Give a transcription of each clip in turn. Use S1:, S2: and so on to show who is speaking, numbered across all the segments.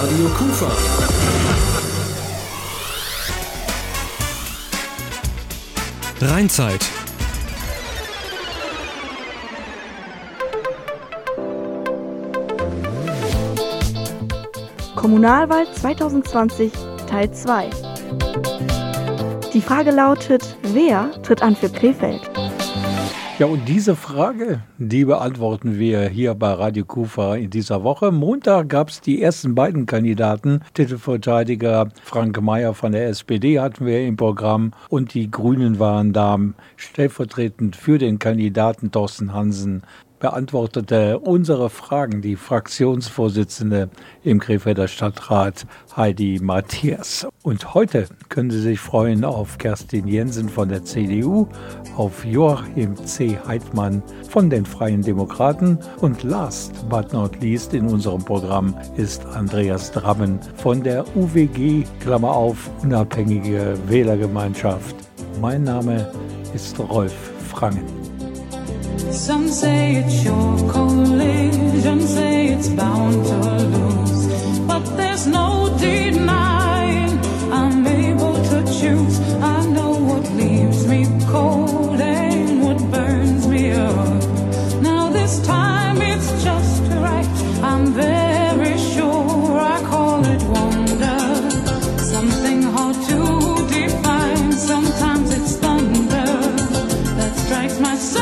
S1: Radio Kufa.
S2: Rheinzeit.
S3: Kommunalwahl 2020 Teil 2. Die Frage lautet, wer tritt an für Krefeld?
S4: Ja, und diese Frage, die beantworten wir hier bei Radio Kufa in dieser Woche. Montag gab es die ersten beiden Kandidaten. Titelverteidiger Frank Meyer von der SPD hatten wir im Programm und die Grünen waren da. Stellvertretend für den Kandidaten Thorsten Hansen beantwortete unsere Fragen die Fraktionsvorsitzende im Krefelder Stadtrat Heidi Matthias. Und heute können Sie sich freuen auf Kerstin Jensen von der CDU, auf Joachim C. Heidmann von den Freien Demokraten und last but not least in unserem Programm ist Andreas Drammen von der UWG, Klammer auf, Unabhängige Wählergemeinschaft. Mein Name ist Rolf Frangen.
S5: Some say it's your collision, say it's bound to lose, but there's no denying I'm able to choose. I know what leaves me cold and what burns me up. Now this time it's just right, I'm very sure. I call it wonder, something hard to define. Sometimes it's thunder that strikes my soul.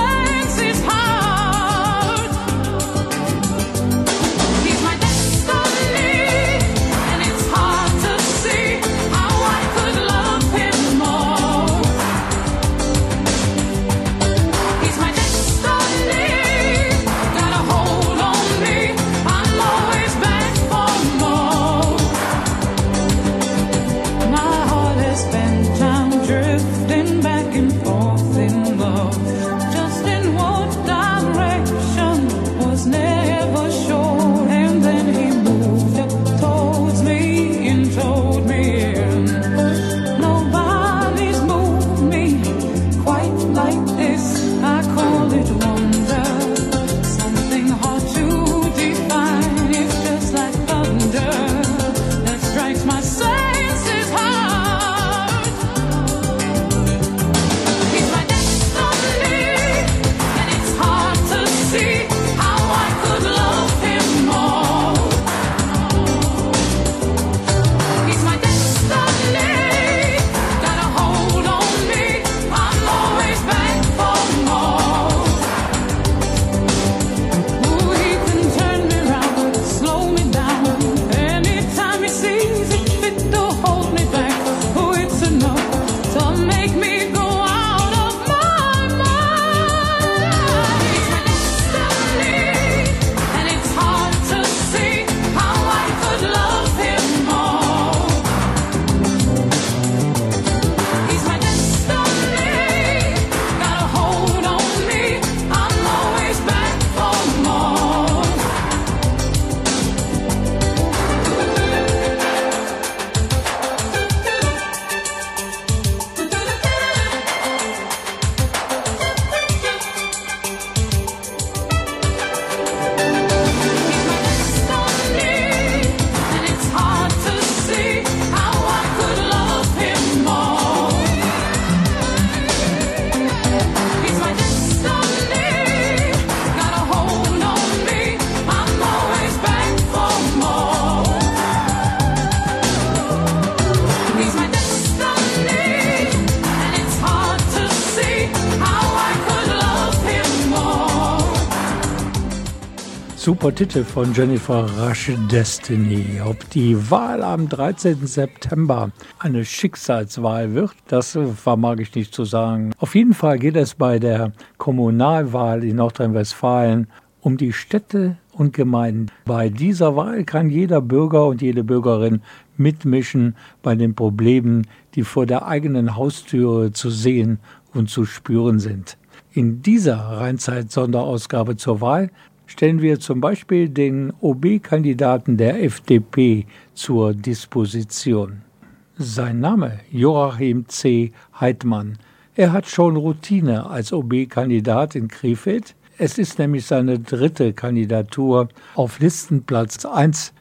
S4: Super Titel von Jennifer Rush, Destiny. Ob die Wahl am 13. September eine Schicksalswahl wird, das vermag ich nicht zu sagen. Auf jeden Fall geht es bei der Kommunalwahl in Nordrhein-Westfalen um die Städte und Gemeinden. Bei dieser Wahl kann jeder Bürger und jede Bürgerin mitmischen bei den Problemen, die vor der eigenen Haustüre zu sehen und zu spüren sind. In dieser Rheinzeit-Sonderausgabe zur Wahl stellen wir zum Beispiel den OB-Kandidaten der FDP zur Disposition. Sein Name Joachim C. Heidmann. Er hat schon Routine als OB-Kandidat in Krefeld. Es ist nämlich seine dritte Kandidatur auf Listenplatz 1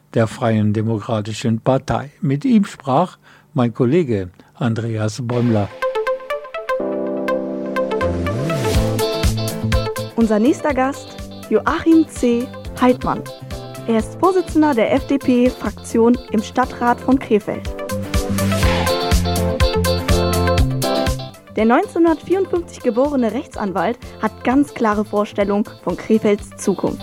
S4: der Freien Demokratischen Partei. Mit ihm sprach mein Kollege Andreas Bäumler.
S3: Unser nächster Gast, Joachim C. Heidmann. Er ist Vorsitzender der FDP-Fraktion im Stadtrat von Krefeld. Der 1954 geborene Rechtsanwalt hat ganz klare Vorstellungen von Krefelds Zukunft.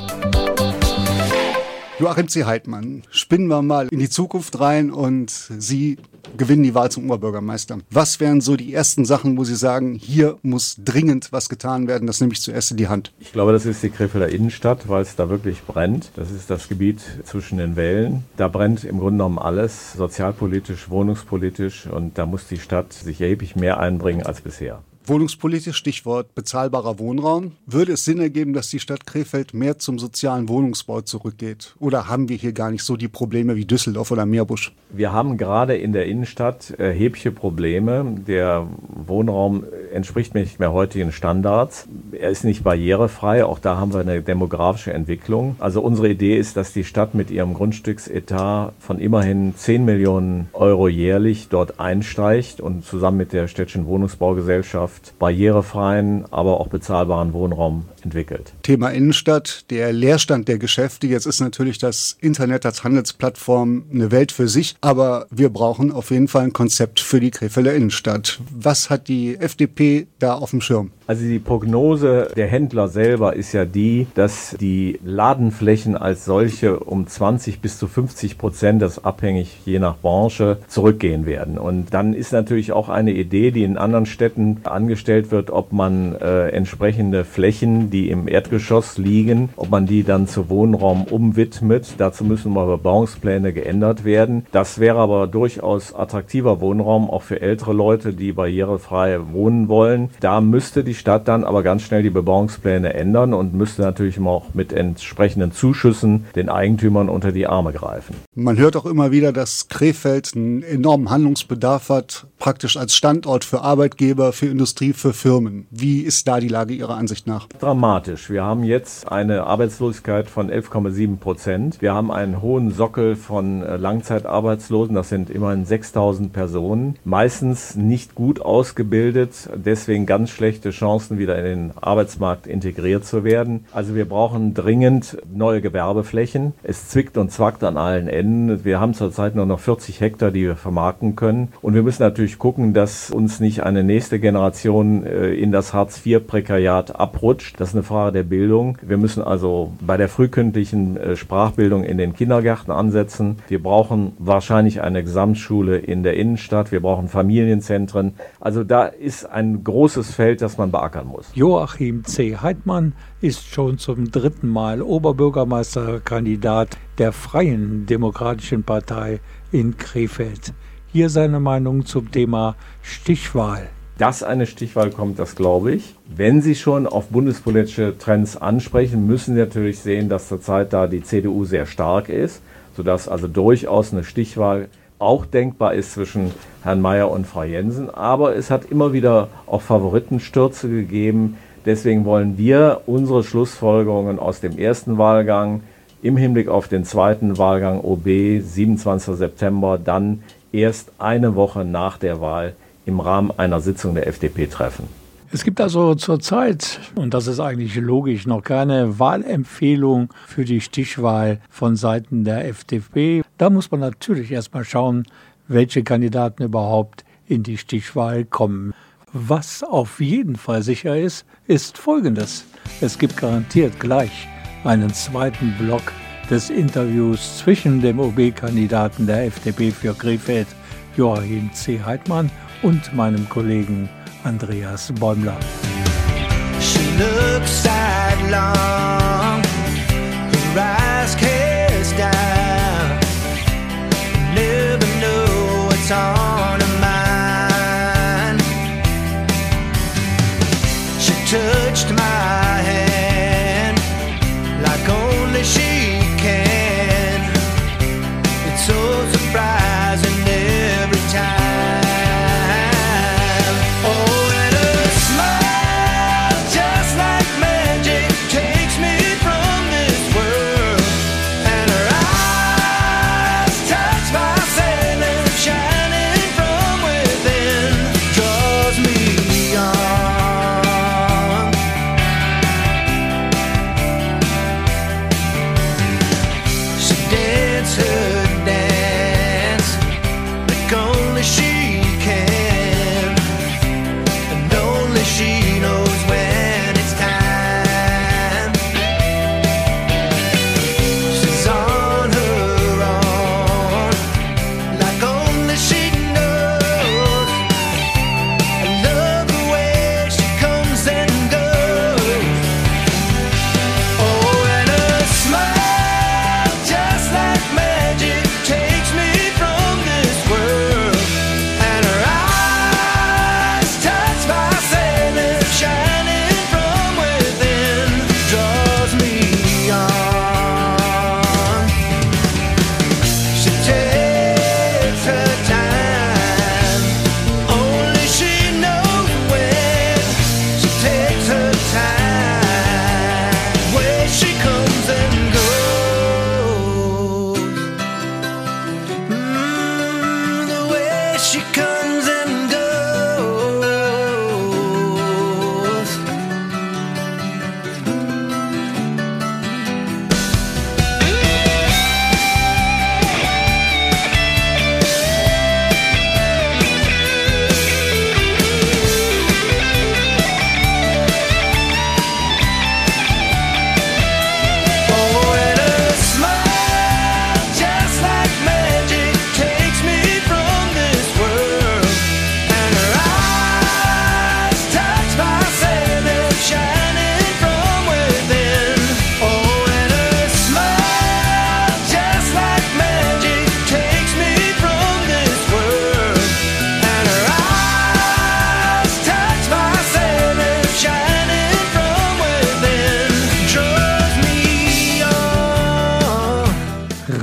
S1: Joachim C. Heidmann, spinnen wir mal in die Zukunft rein und Sie gewinnen die Wahl zum Oberbürgermeister. Was wären so die ersten Sachen, wo Sie sagen, hier muss dringend was getan werden? Das nehme ich zuerst in die Hand.
S2: Ich glaube, das ist die Krefelder Innenstadt, weil es da wirklich brennt. Das ist das Gebiet zwischen den Wällen. Da brennt im Grunde genommen alles, sozialpolitisch, wohnungspolitisch. Und da muss die Stadt sich erheblich mehr einbringen als bisher.
S1: Wohnungspolitisch, Stichwort bezahlbarer Wohnraum. Würde es Sinn ergeben, dass die Stadt Krefeld mehr zum sozialen Wohnungsbau zurückgeht? Oder haben wir hier gar nicht so die Probleme wie Düsseldorf oder Meerbusch?
S2: Wir haben gerade in der Innenstadt erhebliche Probleme. Der Wohnraum entspricht nicht mehr heutigen Standards. Er ist nicht barrierefrei. Auch da haben wir eine demografische Entwicklung. Also unsere Idee ist, dass die Stadt mit ihrem Grundstücksetat von immerhin 10 Millionen Euro jährlich dort einsteigt und zusammen mit der Städtischen Wohnungsbaugesellschaft barrierefreien, aber auch bezahlbaren Wohnraum entwickelt.
S1: Thema Innenstadt, der Leerstand der Geschäfte. Jetzt ist natürlich das Internet als Handelsplattform eine Welt für sich, aber wir brauchen auf jeden Fall ein Konzept für die Krefelder Innenstadt. Was hat die FDP da auf dem Schirm?
S2: Also die Prognose der Händler selber ist ja die, dass die Ladenflächen als solche um 20 bis zu 50%, das ist abhängig je nach Branche, zurückgehen werden. Und dann ist natürlich auch eine Idee, die in anderen Städten angestellt wird, ob man entsprechende Flächen, die im Erdgeschoss liegen, ob man die dann zu Wohnraum umwidmet. Dazu müssen mal Bebauungspläne geändert werden. Das wäre aber durchaus attraktiver Wohnraum, auch für ältere Leute, die barrierefrei wohnen wollen. Da müsste die Stadt dann aber ganz schnell die Bebauungspläne ändern und müsste natürlich auch mit entsprechenden Zuschüssen den Eigentümern unter die Arme greifen.
S1: Man hört auch immer wieder, dass Krefeld einen enormen Handlungsbedarf hat, praktisch als Standort für Arbeitgeber, für Industrie, für Firmen. Wie ist da die Lage Ihrer Ansicht nach?
S2: Dramatisch. Wir haben jetzt eine Arbeitslosigkeit von 11,7%. Wir haben einen hohen Sockel von Langzeitarbeitslosen. Das sind immerhin 6.000 Personen. Meistens nicht gut ausgebildet, deswegen ganz schlechte Chancen, wieder in den Arbeitsmarkt integriert zu werden. Also wir brauchen dringend neue Gewerbeflächen. Es zwickt und zwackt an allen Enden. Wir haben zurzeit nur noch 40 Hektar, die wir vermarkten können. Und wir müssen natürlich gucken, dass uns nicht eine nächste Generation in das Hartz-IV-Prekariat abrutscht. Das ist eine Frage der Bildung. Wir müssen also bei der frühkindlichen Sprachbildung in den Kindergärten ansetzen. Wir brauchen wahrscheinlich eine Gesamtschule in der Innenstadt. Wir brauchen Familienzentren. Also da ist ein großes Feld, das man beackern muss.
S4: Joachim C. Heidmann ist schon zum 3. Mal Oberbürgermeisterkandidat der Freien Demokratischen Partei in Krefeld. Hier seine Meinung zum Thema Stichwahl.
S2: Dass eine Stichwahl kommt, das glaube ich. Wenn Sie schon auf bundespolitische Trends ansprechen, müssen Sie natürlich sehen, dass zurzeit da die CDU sehr stark ist, sodass also durchaus eine Stichwahl auch denkbar ist zwischen Herrn Mayer und Frau Jensen. Aber es hat immer wieder auch Favoritenstürze gegeben. Deswegen wollen wir unsere Schlussfolgerungen aus dem ersten Wahlgang im Hinblick auf den zweiten Wahlgang OB, 27. September, dann erst eine Woche nach der Wahl im Rahmen einer Sitzung der FDP treffen.
S4: Es gibt also zurzeit, und das ist eigentlich logisch, noch keine Wahlempfehlung für die Stichwahl von Seiten der FDP. Da muss man natürlich erstmal schauen, welche Kandidaten überhaupt in die Stichwahl kommen. Was auf jeden Fall sicher ist, ist Folgendes. Es gibt garantiert gleich einen zweiten Block des Interviews zwischen dem OB-Kandidaten der FDP für Krefeld, Joachim C. Heidmann, und meinem Kollegen Andreas Bäumler.
S6: She looks sidelong, her eyes cast down, never know what's on her mind. She touched my hand like only she can. It's so surprising every time. Oh, and a smile just like magic takes me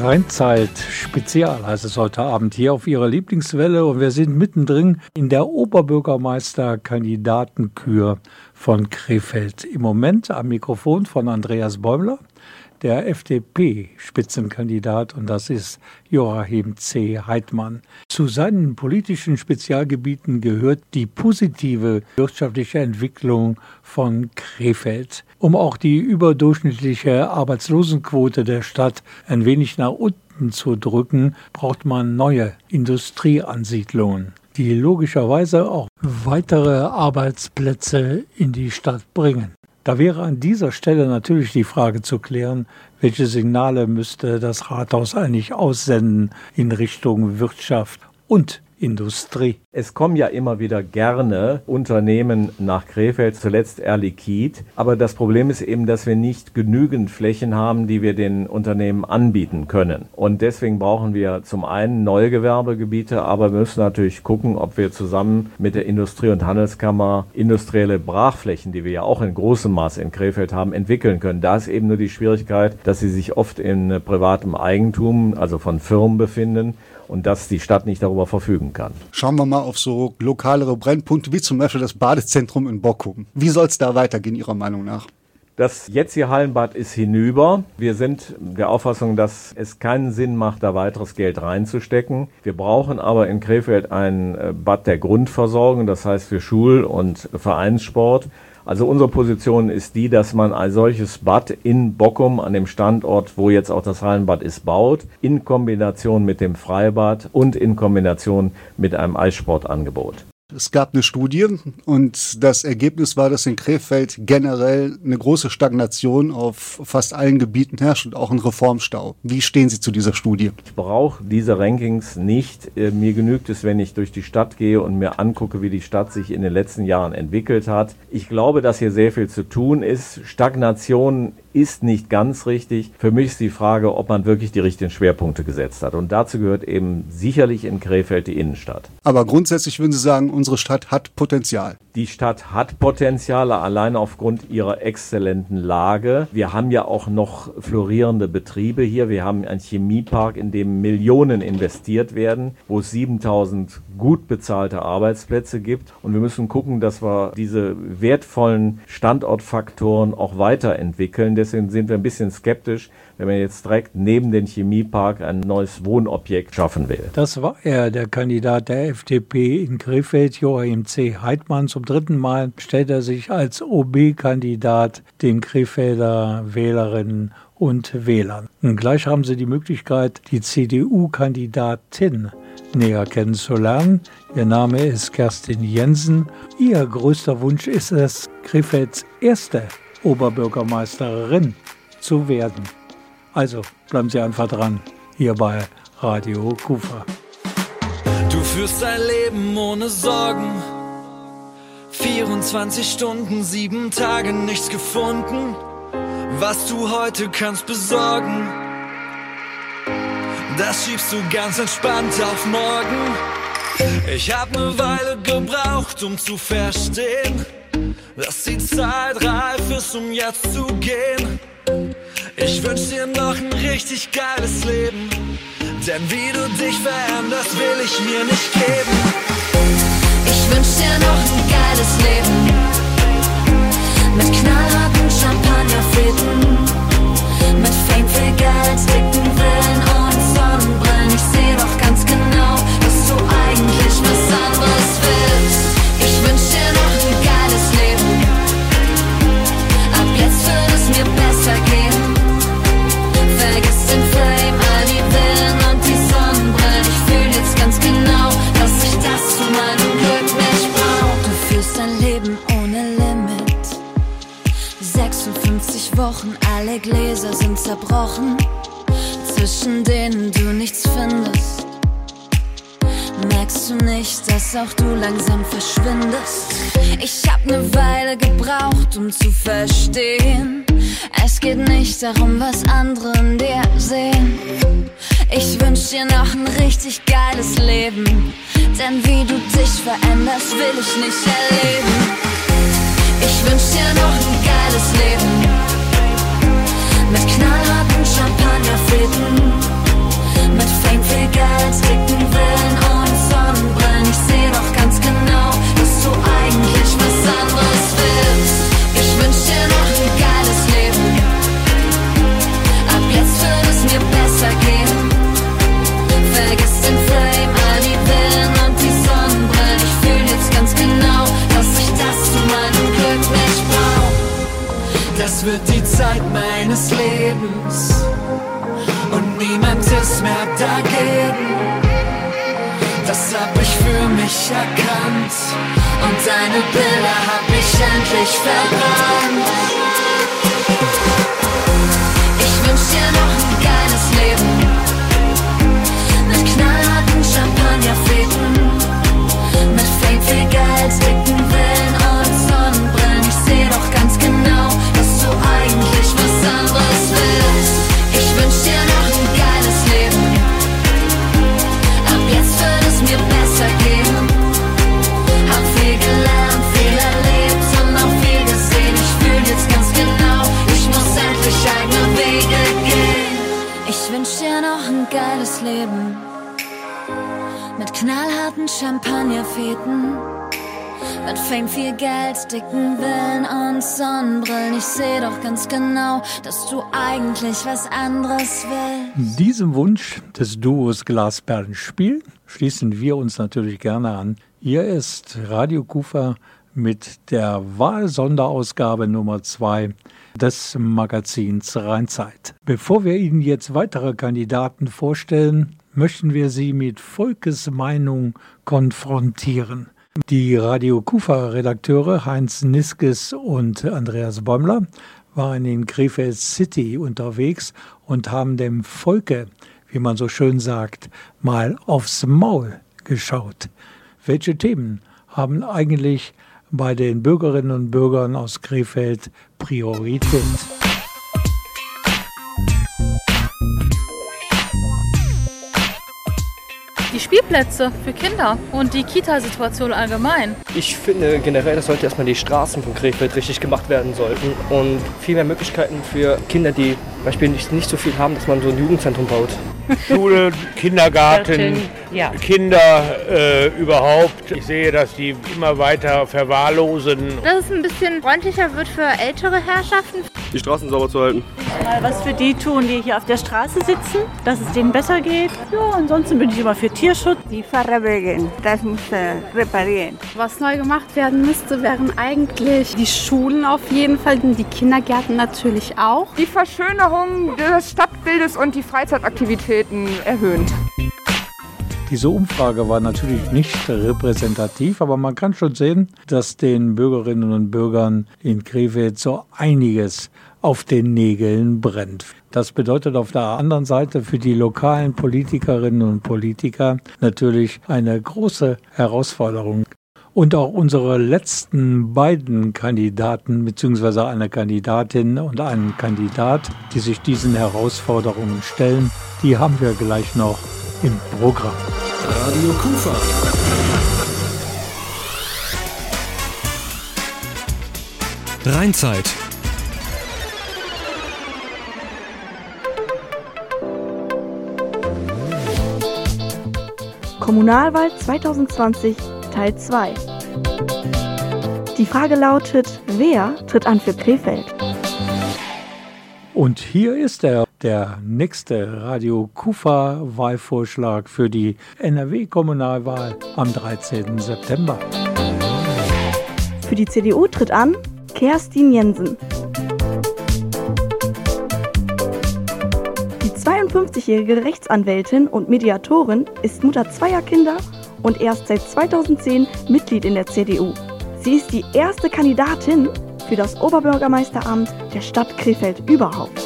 S4: Rheinzeit Spezial heißt es heute Abend hier auf Ihrer Lieblingswelle und wir sind mittendrin in der Oberbürgermeister-Kandidatenkür von Krefeld. Im Moment am Mikrofon von Andreas Bäumler, der FDP-Spitzenkandidat, und das ist Joachim C. Heidmann. Zu seinen politischen Spezialgebieten gehört die positive wirtschaftliche Entwicklung von Krefeld. Um auch die überdurchschnittliche Arbeitslosenquote der Stadt ein wenig nach unten zu drücken, braucht man neue Industrieansiedlungen, die logischerweise auch weitere Arbeitsplätze in die Stadt bringen. Da wäre an dieser Stelle natürlich die Frage zu klären, welche Signale müsste das Rathaus eigentlich aussenden in Richtung Wirtschaft und Industrie.
S2: Es kommen ja immer wieder gerne Unternehmen nach Krefeld, zuletzt Air Liquide. Aber das Problem ist eben, dass wir nicht genügend Flächen haben, die wir den Unternehmen anbieten können. Und deswegen brauchen wir zum einen neue Gewerbegebiete, aber wir müssen natürlich gucken, ob wir zusammen mit der Industrie- und Handelskammer industrielle Brachflächen, die wir ja auch in großem Maß in Krefeld haben, entwickeln können. Da ist eben nur die Schwierigkeit, dass sie sich oft in privatem Eigentum, also von Firmen befinden, und dass die Stadt nicht darüber verfügen kann.
S1: Schauen wir mal auf so lokalere Brennpunkte, wie zum Beispiel das Badezentrum in Bockum. Wie soll es da weitergehen, Ihrer Meinung nach?
S2: Das jetzige Hallenbad ist hinüber. Wir sind der Auffassung, dass es keinen Sinn macht, da weiteres Geld reinzustecken. Wir brauchen aber in Krefeld ein Bad der Grundversorgung, das heißt für Schul- und Vereinssport. Also unsere Position ist die, dass man ein solches Bad in Bockum an dem Standort, wo jetzt auch das Hallenbad ist, baut, in Kombination mit dem Freibad und in Kombination mit einem Eissportangebot.
S1: Es gab eine Studie und das Ergebnis war, dass in Krefeld generell eine große Stagnation auf fast allen Gebieten herrscht und auch ein Reformstau. Wie stehen Sie zu dieser Studie?
S2: Ich brauche diese Rankings nicht. Mir genügt es, wenn ich durch die Stadt gehe und mir angucke, wie die Stadt sich in den letzten Jahren entwickelt hat. Ich glaube, dass hier sehr viel zu tun ist. Stagnation ist nicht ganz richtig. Für mich ist die Frage, ob man wirklich die richtigen Schwerpunkte gesetzt hat. Und dazu gehört eben sicherlich in Krefeld die Innenstadt.
S1: Aber grundsätzlich würden Sie sagen, unsere Stadt hat Potenzial.
S2: Die Stadt hat Potenziale allein aufgrund ihrer exzellenten Lage. Wir haben ja auch noch florierende Betriebe hier. Wir haben einen Chemiepark, in dem Millionen investiert werden, wo es 7000 gut bezahlte Arbeitsplätze gibt. Und wir müssen gucken, dass wir diese wertvollen Standortfaktoren auch weiterentwickeln. Deswegen sind wir ein bisschen skeptisch, wenn man jetzt direkt neben den Chemiepark ein neues Wohnobjekt schaffen will.
S4: Das war er, der Kandidat der FDP in Krefeld, Joachim C. Heidmann. Zum dritten Mal stellt er sich als OB-Kandidat den Krefelder Wählerinnen und Wählern. Und gleich haben Sie die Möglichkeit, die CDU-Kandidatin näher kennenzulernen. Ihr Name ist Kerstin Jensen. Ihr größter Wunsch ist es, Krefelds erste Oberbürgermeisterin zu werden. Also bleiben Sie einfach dran, hier bei Radio Kufa.
S7: Du führst ein Leben ohne Sorgen, 24 Stunden, 7 Tage, nichts gefunden, was du heute kannst besorgen. Das schiebst du ganz entspannt auf morgen. Ich hab ne Weile gebraucht, um zu verstehen, dass die Zeit reif ist, um jetzt zu gehen. Ich wünsch dir noch ein richtig geiles Leben, denn wie du dich veränderst, will ich mir nicht geben.
S8: Ich wünsch dir noch ein geiles Leben, mit knallharten Champagnerfäden, mit Fame, viel Geld, dicken Villen und Sonnenbrillen. Ich seh doch ganz genau, dass du eigentlich was anderes willst. Ich wünsch dir noch ein geiles Leben, ab jetzt wird es mir besser gehen. Vergiss den Fame, all die Villen und die Sonnenbrillen. Ich fühl jetzt ganz genau, dass ich das zu meinem Glück nicht brauch. Du führst dein Leben ohne Limit, 56 Wochen, alle Gläser sind zerbrochen, zwischen denen du nichts findest. Merkst du nicht, dass auch du langsam verschwindest? Ich hab ne Weile gebraucht, um zu verstehen, es geht nicht darum, was andere in dir sehen. Ich wünsch dir noch ein richtig geiles Leben, denn wie du dich veränderst, will ich nicht erleben. Ich wünsch dir noch ein geiles Leben, mit knallharten Champagnerfäden,
S7: Das wird die Zeit meines Lebens und niemand ist mehr dagegen. Das hab ich für mich erkannt und deine Bilder hab ich endlich verbrannt. Ich wünsch dir noch ein geiles Leben mit knallharten Champagnerfäden, mit Fame, viel Geld, dicken Villen und Sonnenbrillen. Ich seh doch ganz genau, dass du eigentlich was anderes willst. Ich wünsch dir noch ein geiles Leben, ab jetzt wird es mir besser gehen. Hab viel gelernt, viel erlebt und auch viel gesehen. Ich fühl jetzt ganz genau, ich muss endlich eigene Wege gehen. Ich wünsch dir noch ein geiles Leben mit knallharten Champagnerfäden, mit Fame, viel Geld, dicken Villen und Sonnenbrillen. Ich seh doch ganz genau, dass du eigentlich was anderes willst.
S4: Diesem Wunsch des Duos Glasperlenspiel schließen wir uns natürlich gerne an. Hier ist Radio Kufa mit der Wahlsonderausgabe Nummer 2 des Magazins Rheinzeit. Bevor wir Ihnen jetzt weitere Kandidaten vorstellen, möchten wir Sie mit Volkes Meinung konfrontieren. Die Radio Kufa-Redakteure Heinz Niskes und Andreas Bäumler waren in Krefeld City unterwegs und haben dem Volke, wie man so schön sagt, mal aufs Maul geschaut. Welche Themen haben eigentlich bei den Bürgerinnen und Bürgern aus Krefeld Priorität?
S9: Die Spielplätze für Kinder und die Kita-Situation allgemein.
S10: Ich finde generell, dass sollte erstmal die Straßen von Krefeld richtig gemacht werden sollten und viel mehr Möglichkeiten für Kinder, die beispielsweise nicht so viel haben, dass man so ein Jugendzentrum baut.
S11: Schule, Kindergarten,
S12: ja.
S11: Kinder überhaupt. Ich sehe, dass die immer weiter verwahrlosen.
S12: Dass es ein bisschen freundlicher wird für ältere Herrschaften.
S13: Die Straßen sauber zu halten.
S14: Mal was für die tun, die hier auf der Straße sitzen, dass es denen besser geht. Ja, ansonsten bin ich immer für Tierschutz.
S15: Die Fahrradwege, das muss reparieren.
S16: Was neu gemacht werden müsste, wären eigentlich die Schulen auf jeden Fall, die Kindergärten natürlich auch.
S17: Die Verschönerung des Stadtbildes und die Freizeitaktivitäten erhöhen.
S4: Diese Umfrage war natürlich nicht repräsentativ, aber man kann schon sehen, dass den Bürgerinnen und Bürgern in Krefeld so einiges auf den Nägeln brennt. Das bedeutet auf der anderen Seite für die lokalen Politikerinnen und Politiker natürlich eine große Herausforderung. Und auch unsere letzten beiden Kandidaten bzw. eine Kandidatin und einen Kandidat, die sich diesen Herausforderungen stellen, die haben wir gleich noch im Programm.
S7: Radio Kufa. Rheinzeit.
S3: Kommunalwahl 2020 Teil 2. Die Frage lautet, wer tritt an für Krefeld?
S4: Und hier ist der nächste Radio Kufa Wahlvorschlag für die NRW-Kommunalwahl am 13. September.
S3: Für die CDU tritt an Kerstin Jensen. Die 52-jährige Rechtsanwältin und Mediatorin ist Mutter zweier Kinder und erst seit 2010 Mitglied in der CDU. Sie ist die erste Kandidatin für das Oberbürgermeisteramt der Stadt Krefeld überhaupt.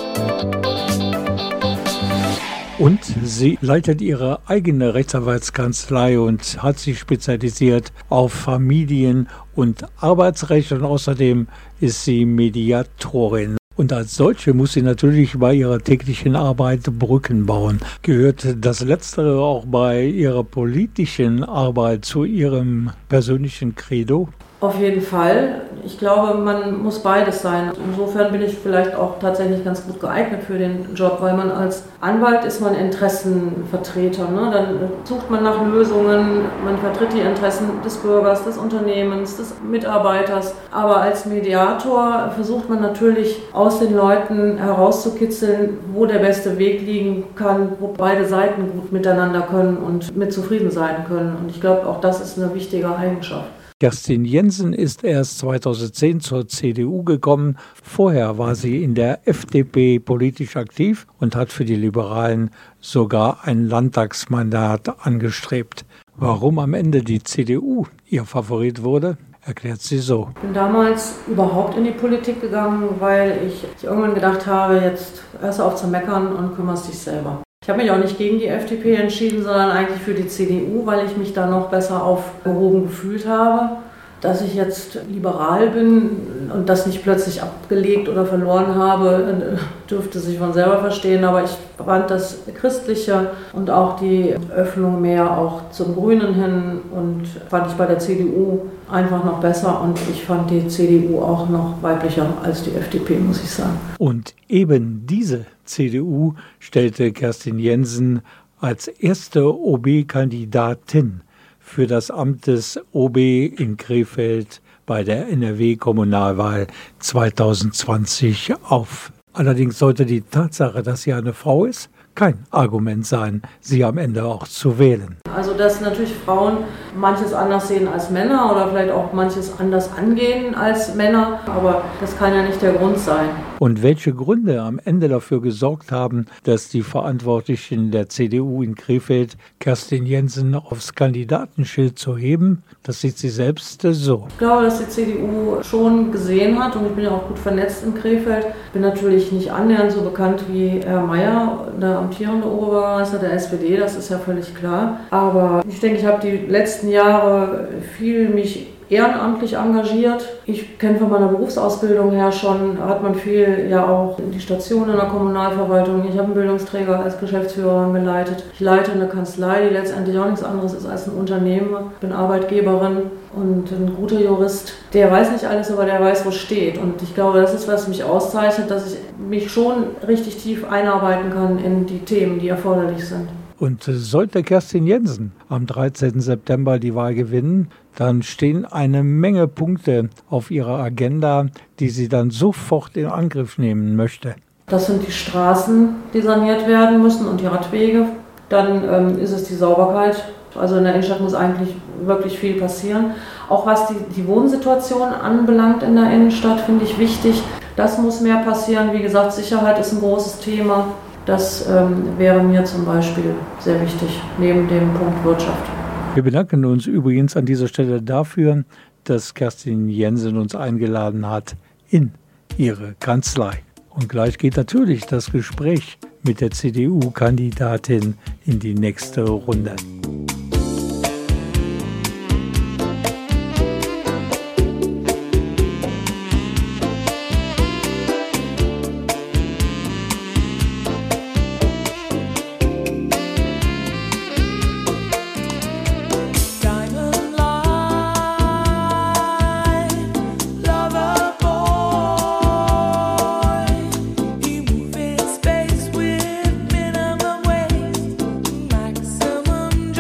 S4: Und sie leitet ihre eigene Rechtsanwaltskanzlei und hat sich spezialisiert auf Familien- und Arbeitsrecht und außerdem ist sie Mediatorin. Und als solche muss sie natürlich bei ihrer täglichen Arbeit Brücken bauen. Gehört das Letztere auch bei ihrer politischen Arbeit zu ihrem persönlichen Credo?
S18: Auf jeden Fall. Ich glaube, man muss beides sein. Insofern bin ich vielleicht auch tatsächlich ganz gut geeignet für den Job, weil man als Anwalt ist man Interessenvertreter. Ne? Dann sucht man nach Lösungen, man vertritt die Interessen des Bürgers, des Unternehmens, des Mitarbeiters. Aber als Mediator versucht man natürlich aus den Leuten herauszukitzeln, wo der beste Weg liegen kann, wo beide Seiten gut miteinander können und mit zufrieden sein können. Und ich glaube, auch das ist eine wichtige Eigenschaft.
S4: Kerstin Jensen ist erst 2010 zur CDU gekommen. Vorher war sie in der FDP politisch aktiv und hat für die Liberalen sogar ein Landtagsmandat angestrebt. Warum am Ende die CDU ihr Favorit wurde, erklärt sie so.
S18: Ich bin damals überhaupt in die Politik gegangen, weil ich irgendwann gedacht habe, jetzt hörst du auf zu meckern und kümmerst dich selber. Ich habe mich auch nicht gegen die FDP entschieden, sondern eigentlich für die CDU, weil ich mich da noch besser aufgehoben gefühlt habe. Dass ich jetzt liberal bin und das nicht plötzlich abgelegt oder verloren habe, dürfte sich von selber verstehen. Aber ich fand das Christliche und auch die Öffnung mehr auch zum Grünen hin und fand ich bei der CDU einfach noch besser. Und ich fand die CDU auch noch weiblicher als die FDP, muss ich sagen.
S4: Und eben diese CDU stellte Kerstin Jensen als erste OB-Kandidatin für das Amt des OB in Krefeld bei der NRW-Kommunalwahl 2020 auf. Allerdings sollte die Tatsache, dass sie eine Frau ist, kein Argument sein, sie am Ende auch zu wählen.
S18: Also dass natürlich Frauen manches anders sehen als Männer oder vielleicht auch manches anders angehen als Männer, aber das kann ja nicht der Grund sein.
S4: Und welche Gründe am Ende dafür gesorgt haben, dass die Verantwortlichen der CDU in Krefeld Kerstin Jensen aufs Kandidatenschild zu heben, das sieht sie selbst so.
S18: Ich glaube, dass die CDU schon gesehen hat und ich bin ja auch gut vernetzt in Krefeld. Ich bin natürlich nicht annähernd so bekannt wie Herr Mayer, der amtierende Oberbürgermeister der SPD, das ist ja völlig klar. Aber ich denke, ich habe die letzten Jahre viel mich ehrenamtlich engagiert. Ich kenne von meiner Berufsausbildung her schon, hat man viel ja auch die Station in der Kommunalverwaltung. Ich habe einen Bildungsträger als Geschäftsführerin geleitet. Ich leite eine Kanzlei, die letztendlich auch nichts anderes ist als ein Unternehmen. Ich bin Arbeitgeberin und ein guter Jurist. Der weiß nicht alles, aber der weiß, wo es steht. Und ich glaube, das ist, was mich auszeichnet, dass ich mich schon richtig tief einarbeiten kann in die Themen, die erforderlich sind.
S4: Und sollte Kerstin Jensen am 13. September die Wahl gewinnen, dann stehen eine Menge Punkte auf ihrer Agenda, die sie dann sofort in Angriff nehmen möchte.
S18: Das sind die Straßen, die saniert werden müssen und die Radwege. Dann ist es die Sauberkeit. Also in der Innenstadt muss eigentlich wirklich viel passieren. Auch was die Wohnsituation anbelangt in der Innenstadt, finde ich wichtig. Das muss mehr passieren. Wie gesagt, Sicherheit ist ein großes Thema. Das wäre mir zum Beispiel sehr wichtig, neben dem Punkt Wirtschaft.
S4: Wir bedanken uns übrigens an dieser Stelle dafür, dass Kerstin Jensen uns eingeladen hat in ihre Kanzlei. Und gleich geht natürlich das Gespräch mit der CDU-Kandidatin in die nächste Runde.
S5: Maximum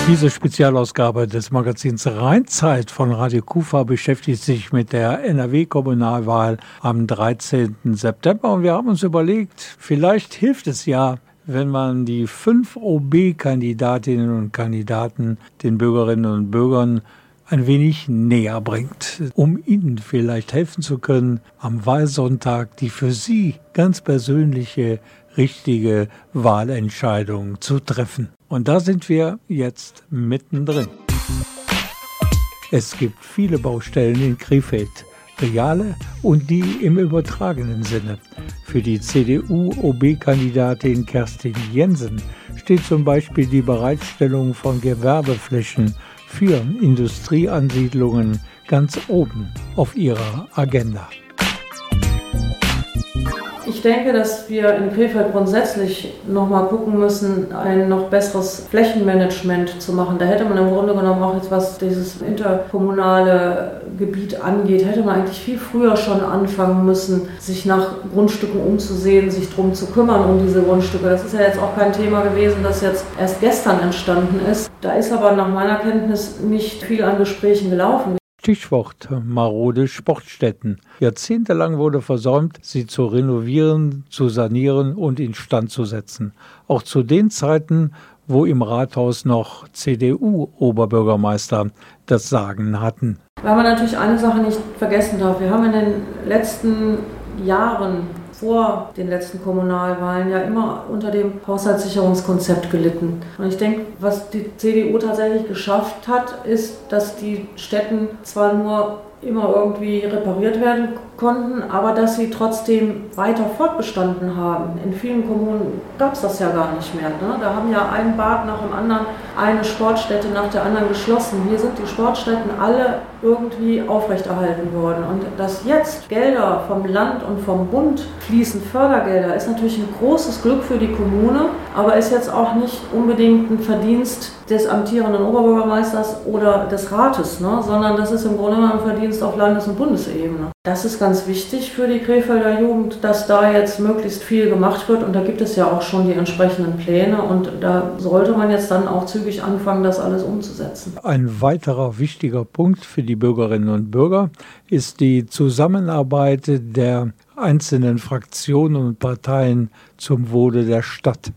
S4: Diese Spezialausgabe des Magazins Rheinzeit von Radio Kufa beschäftigt sich mit der NRW-Kommunalwahl am 13. September. Und wir haben uns überlegt, vielleicht hilft es ja, wenn man die 5 OB-Kandidatinnen und Kandidaten den Bürgerinnen und Bürgern ein wenig näher bringt, um ihnen vielleicht helfen zu können, am Wahlsonntag die für sie ganz persönliche, richtige Wahlentscheidung zu treffen. Und da sind wir jetzt mittendrin. Es gibt viele Baustellen in Krefeld, reale und die im übertragenen Sinne. Für die CDU-OB-Kandidatin Kerstin Jensen steht zum Beispiel die Bereitstellung von Gewerbeflächen für Industrieansiedlungen ganz oben auf ihrer Agenda.
S18: Ich denke, dass wir in Krefeld grundsätzlich noch mal gucken müssen, ein noch besseres Flächenmanagement zu machen. Da hätte man im Grunde genommen auch jetzt, was dieses interkommunale Gebiet angeht, hätte man eigentlich viel früher schon anfangen müssen, sich nach Grundstücken umzusehen, sich darum zu kümmern um diese Grundstücke. Das ist ja jetzt auch kein Thema gewesen, das jetzt erst gestern entstanden ist. Da ist aber nach meiner Kenntnis nicht viel an Gesprächen gelaufen.
S4: Stichwort marode Sportstätten. Jahrzehntelang wurde versäumt, sie zu renovieren, zu sanieren und instand zu setzen. Auch zu den Zeiten, wo im Rathaus noch CDU-Oberbürgermeister das Sagen hatten.
S18: Weil man natürlich eine Sache nicht vergessen darf. Wir haben in den letzten Jahren vor den letzten Kommunalwahlen ja immer unter dem Haushaltssicherungskonzept gelitten. Und ich denke, was die CDU tatsächlich geschafft hat, ist, dass die Städten zwar nur immer irgendwie repariert werden konnten, aber dass sie trotzdem weiter fortbestanden haben. In vielen Kommunen gab es das ja gar nicht mehr. Ne? Da haben ja ein Bad nach dem anderen, eine Sportstätte nach der anderen geschlossen. Hier sind die Sportstätten alle irgendwie aufrechterhalten worden. Und dass jetzt Gelder vom Land und vom Bund fließen, Fördergelder, ist natürlich ein großes Glück für die Kommune, aber ist jetzt auch nicht unbedingt ein Verdienst des amtierenden Oberbürgermeisters oder des Rates, ne? Sondern das ist im Grunde genommen ein Verdienst auf Landes- und Bundesebene. Das ist ganz wichtig für die Krefelder Jugend, dass da jetzt möglichst viel gemacht wird und da gibt es ja auch schon die entsprechenden Pläne und da sollte man jetzt dann auch zügig anfangen, das alles umzusetzen.
S4: Ein weiterer wichtiger Punkt für die Bürgerinnen und Bürger ist die Zusammenarbeit der einzelnen Fraktionen und Parteien zum Wohle der Stadt.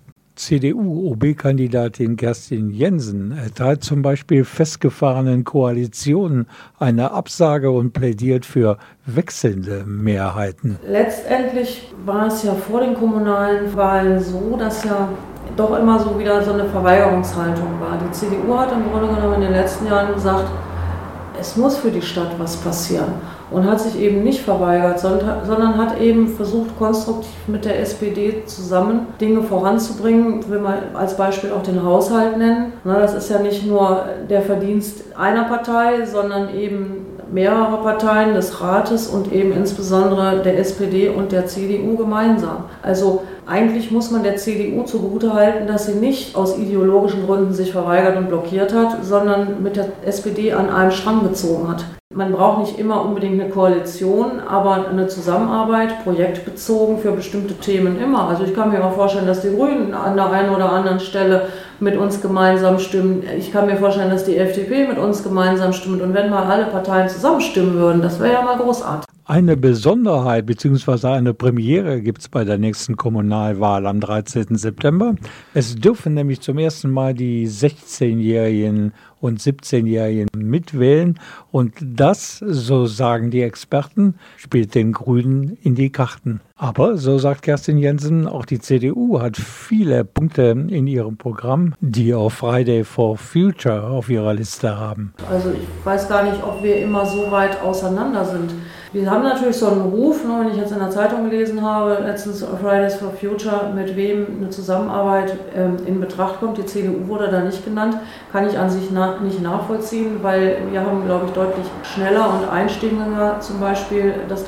S4: CDU-OB-Kandidatin Kerstin Jensen erteilt zum Beispiel festgefahrenen Koalitionen eine Absage und plädiert für wechselnde Mehrheiten.
S18: Letztendlich war es ja vor den kommunalen Wahlen so, dass ja doch immer so wieder so eine Verweigerungshaltung war. Die CDU hat im Grunde genommen in den letzten Jahren gesagt, es muss für die Stadt was passieren. Und hat sich eben nicht verweigert, sondern hat eben versucht, konstruktiv mit der SPD zusammen Dinge voranzubringen. Ich will mal als Beispiel auch den Haushalt nennen. Das ist ja nicht nur der Verdienst einer Partei, sondern eben mehrerer Parteien des Rates und eben insbesondere der SPD und der CDU gemeinsam. Also eigentlich muss man der CDU zugutehalten, dass sie nicht aus ideologischen Gründen sich verweigert und blockiert hat, sondern mit der SPD an einem Strang gezogen hat. Man braucht nicht immer unbedingt eine Koalition, aber eine Zusammenarbeit, projektbezogen für bestimmte Themen immer. Also ich kann mir auch vorstellen, dass die Grünen an der einen oder anderen Stelle mit uns gemeinsam stimmen. Ich kann mir vorstellen, dass die FDP mit uns gemeinsam stimmt. Und wenn mal alle Parteien zusammenstimmen würden, das wäre ja mal großartig.
S4: Eine Besonderheit bzw. eine Premiere gibt es bei der nächsten Kommunalwahl am 13. September. Es dürfen nämlich zum ersten Mal die 16-Jährigen und 17-Jährigen mitwählen. Und das, so sagen die Experten, spielt den Grünen in die Karten. Aber, so sagt Kerstin Jensen, auch die CDU hat viele Punkte in ihrem Programm, die auch Friday for Future auf ihrer Liste haben.
S18: Also ich weiß gar nicht, ob wir immer so weit auseinander sind. Wir haben natürlich so einen Ruf, wenn ich jetzt in der Zeitung gelesen habe, letztens Fridays for Future, mit wem eine Zusammenarbeit in Betracht kommt. Die CDU wurde da nicht genannt, kann ich an sich nicht nachvollziehen, weil wir haben, glaube ich, deutlich schneller und einstimmiger zum Beispiel das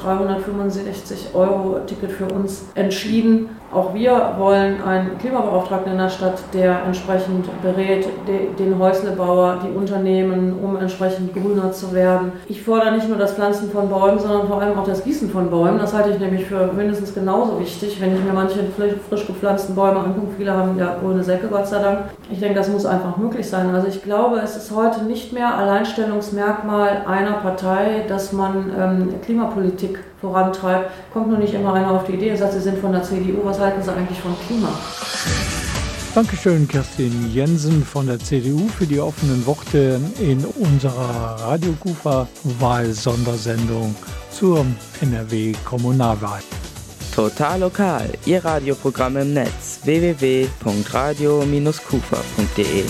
S18: 365-Euro-Ticket für uns entschieden. Auch wir wollen einen Klimabeauftragten in der Stadt, der entsprechend berät den Häuslebauer, die Unternehmen, um entsprechend grüner zu werden. Ich fordere nicht nur das Pflanzen von Bäumen, sondern sondern vor allem auch das Gießen von Bäumen. Das halte ich nämlich für mindestens genauso wichtig, wenn ich mir manche frisch gepflanzten Bäume angucke. Viele haben ja grüne Säcke, Gott sei Dank. Ich denke, das muss einfach möglich sein. Also ich glaube, es ist heute nicht mehr Alleinstellungsmerkmal einer Partei, dass man Klimapolitik vorantreibt. Kommt nur nicht immer einer auf die Idee und sagt, Sie sind von der CDU, was halten Sie eigentlich vom Klima?
S4: Dankeschön, Kerstin Jensen von der CDU, für die offenen Worte in unserer Radio Kufa Wahl-Sondersendung zur NRW-Kommunalwahl.
S13: Total lokal, Ihr Radioprogramm im Netz www.radio-kufa.de.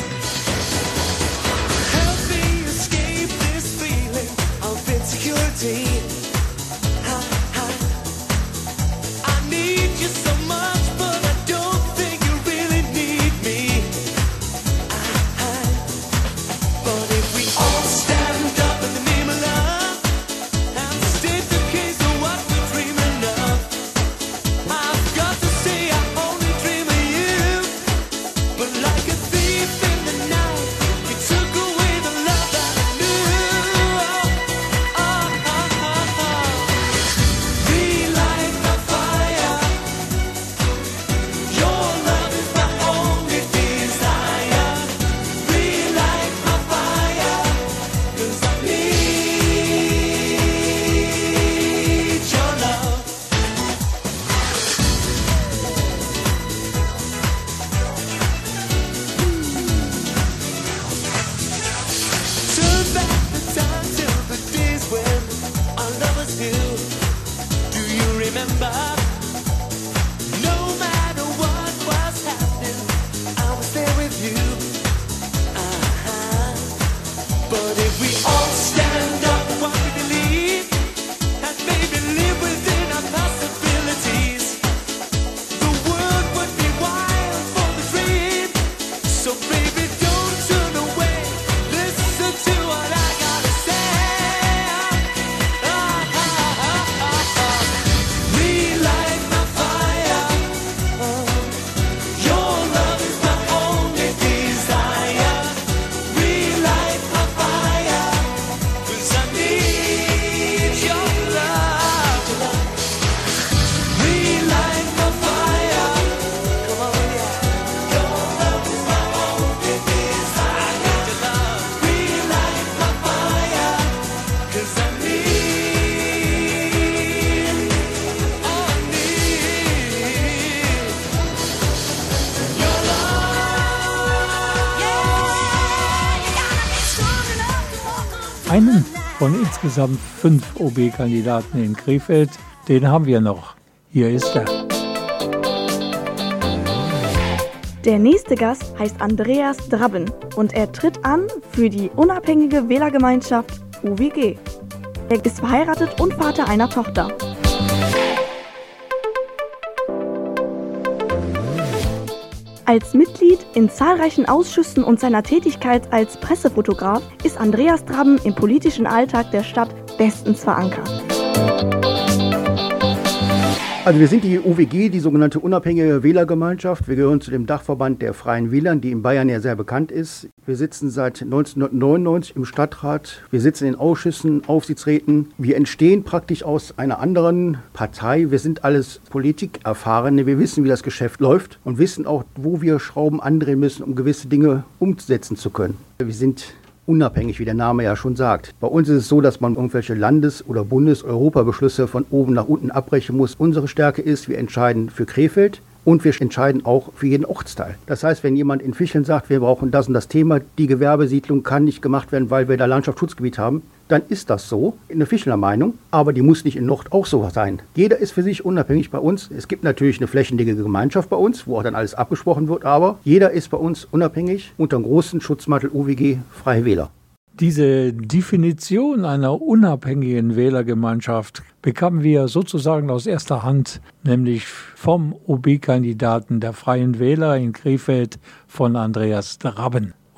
S4: Einen von insgesamt 5 OB-Kandidaten in Krefeld, den haben wir noch. Hier ist er.
S3: Der nächste Gast heißt Andreas Drabben und er tritt an für die unabhängige Wählergemeinschaft UWG. Er ist verheiratet und Vater einer Tochter. Als Mitglied in zahlreichen Ausschüssen und seiner Tätigkeit als Pressefotograf ist Andreas Drabben im politischen Alltag der Stadt bestens verankert.
S19: Also wir sind die UWG, die sogenannte unabhängige Wählergemeinschaft. Wir gehören zu dem Dachverband der Freien Wählern, die in Bayern ja sehr bekannt ist. Wir sitzen seit 1999 im Stadtrat. Wir sitzen in Ausschüssen, Aufsichtsräten. Wir entstehen praktisch aus einer anderen Partei. Wir sind alles Politikerfahrene. Wir wissen, wie das Geschäft läuft und wissen auch, wo wir Schrauben andrehen müssen, um gewisse Dinge umsetzen zu können. Wir sind unabhängig, wie der Name ja schon sagt. Bei uns ist es so, dass man irgendwelche Landes- oder Bundes-Europabeschlüsse von oben nach unten abbrechen muss. Unsere Stärke ist, wir entscheiden für Krefeld und wir entscheiden auch für jeden Ortsteil. Das heißt, wenn jemand in Ficheln sagt, wir brauchen das und das Thema, die Gewerbesiedlung kann nicht gemacht werden, weil wir da Landschaftsschutzgebiet haben, dann ist das so, in der Fischler Meinung, aber die muss nicht in Nord auch so sein. Jeder ist für sich unabhängig bei uns. Es gibt natürlich eine flächendeckige Gemeinschaft bei uns, wo auch dann alles abgesprochen wird, aber jeder ist bei uns unabhängig unter dem großen Schutzmantel UWG Freie Wähler.
S4: Diese Definition einer unabhängigen Wählergemeinschaft bekamen wir sozusagen aus erster Hand, nämlich vom OB-Kandidaten der Freien Wähler in Krefeld, von Andreas Drabben.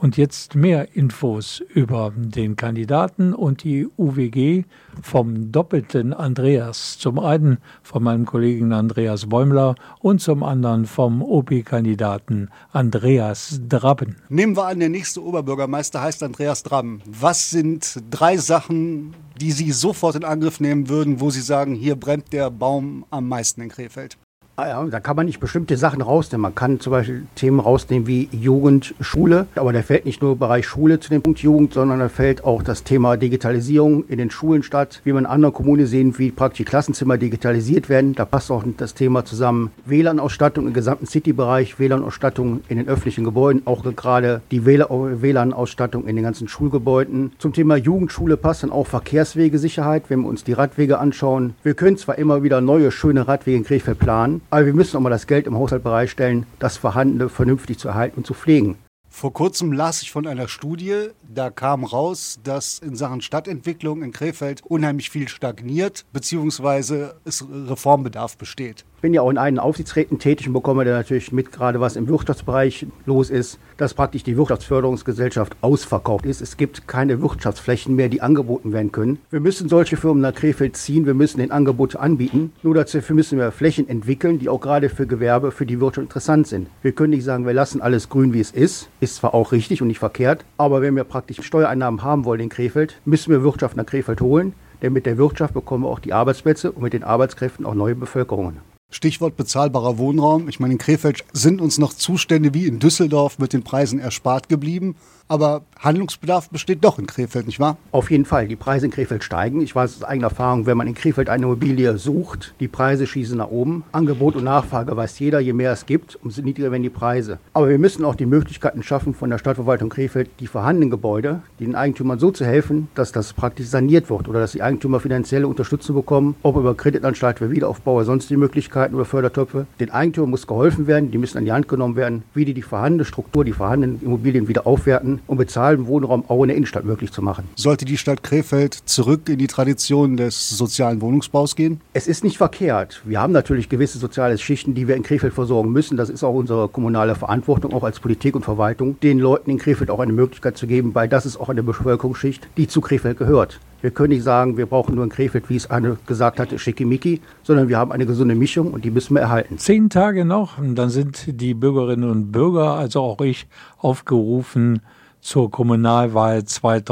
S4: Und jetzt mehr Infos über den Kandidaten und die UWG vom doppelten Andreas. Zum einen von meinem Kollegen Andreas Bäumler und zum anderen vom OB-Kandidaten Andreas Drabben.
S1: Nehmen wir an, der nächste Oberbürgermeister heißt Andreas Drabben. Was sind 3 Sachen, die Sie sofort in Angriff nehmen würden, wo Sie sagen, hier brennt der Baum am meisten in Krefeld?
S19: Ja, da kann man nicht bestimmte Sachen rausnehmen. Man kann zum Beispiel Themen rausnehmen wie Jugend, Schule. Aber da fällt nicht nur Bereich Schule zu dem Punkt Jugend, sondern da fällt auch das Thema Digitalisierung in den Schulen statt. Wie man in anderen Kommunen sehen, wie praktisch die Klassenzimmer digitalisiert werden. Da passt auch das Thema zusammen. WLAN-Ausstattung im gesamten City-Bereich, WLAN-Ausstattung in den öffentlichen Gebäuden, auch gerade die WLAN-Ausstattung in den ganzen Schulgebäuden. Zum Thema Jugendschule passt dann auch Verkehrswegesicherheit, wenn wir uns die Radwege anschauen. Wir können zwar immer wieder neue, schöne Radwege in Krefeld planen, aber wir müssen auch mal das Geld im Haushalt bereitstellen, das Vorhandene vernünftig zu erhalten und zu pflegen.
S1: Vor kurzem las ich von einer Studie, da kam raus, dass in Sachen Stadtentwicklung in Krefeld unheimlich viel stagniert, beziehungsweise es Reformbedarf besteht. Ich bin ja auch in einen Aufsichtsräten tätig und bekomme da natürlich mit, gerade was im Wirtschaftsbereich los ist, dass praktisch die Wirtschaftsförderungsgesellschaft ausverkauft ist. Es gibt keine Wirtschaftsflächen mehr, die angeboten werden können. Wir müssen solche Firmen nach Krefeld ziehen, wir müssen den Angebote anbieten. Nur dafür müssen wir Flächen entwickeln, die auch gerade für Gewerbe, für die Wirtschaft interessant sind. Wir können nicht sagen, wir lassen alles grün, wie es ist. Ist zwar auch richtig und nicht verkehrt, aber wenn wir praktisch Steuereinnahmen haben wollen in Krefeld, müssen wir Wirtschaft nach Krefeld holen. Denn mit der Wirtschaft bekommen wir auch die Arbeitsplätze und mit den Arbeitskräften auch neue Bevölkerungen. Stichwort bezahlbarer Wohnraum. Ich meine, in Krefeld sind uns noch Zustände wie in Düsseldorf mit den Preisen erspart geblieben. Aber Handlungsbedarf besteht doch in Krefeld, nicht wahr? Auf jeden Fall. Die Preise in Krefeld steigen. Ich weiß aus eigener Erfahrung, wenn man in Krefeld eine Immobilie sucht, die Preise schießen nach oben. Angebot und Nachfrage weiß jeder, je mehr es gibt, umso niedriger werden die Preise. Aber wir müssen auch die Möglichkeiten schaffen, von der Stadtverwaltung Krefeld die vorhandenen Gebäude, den Eigentümern so zu helfen, dass das praktisch saniert wird oder dass die Eigentümer finanzielle Unterstützung bekommen, ob über Kreditanstalt für Wiederaufbau oder sonst die Möglichkeiten oder Fördertöpfe. Den Eigentümern muss geholfen werden, die müssen an die Hand genommen werden, wie die vorhandene Struktur, die vorhandenen Immobilien wieder aufwerten, um bezahlten Wohnraum auch in der Innenstadt möglich zu machen. Sollte die Stadt Krefeld zurück in die Tradition des sozialen Wohnungsbaus gehen? Es ist nicht verkehrt. Wir haben natürlich gewisse soziale Schichten, die wir in Krefeld versorgen müssen. Das ist auch unsere kommunale Verantwortung, auch als Politik und Verwaltung, den Leuten in Krefeld auch eine Möglichkeit zu geben, weil das ist auch eine Bevölkerungsschicht, die zu Krefeld gehört. Wir können nicht sagen, wir brauchen nur in Krefeld, wie es eine gesagt hatte, Schickimicki, sondern wir haben eine gesunde Mischung und die müssen wir erhalten.
S4: 10 Tage noch, dann sind die Bürgerinnen und Bürger, also auch ich, aufgerufen zur Kommunalwahl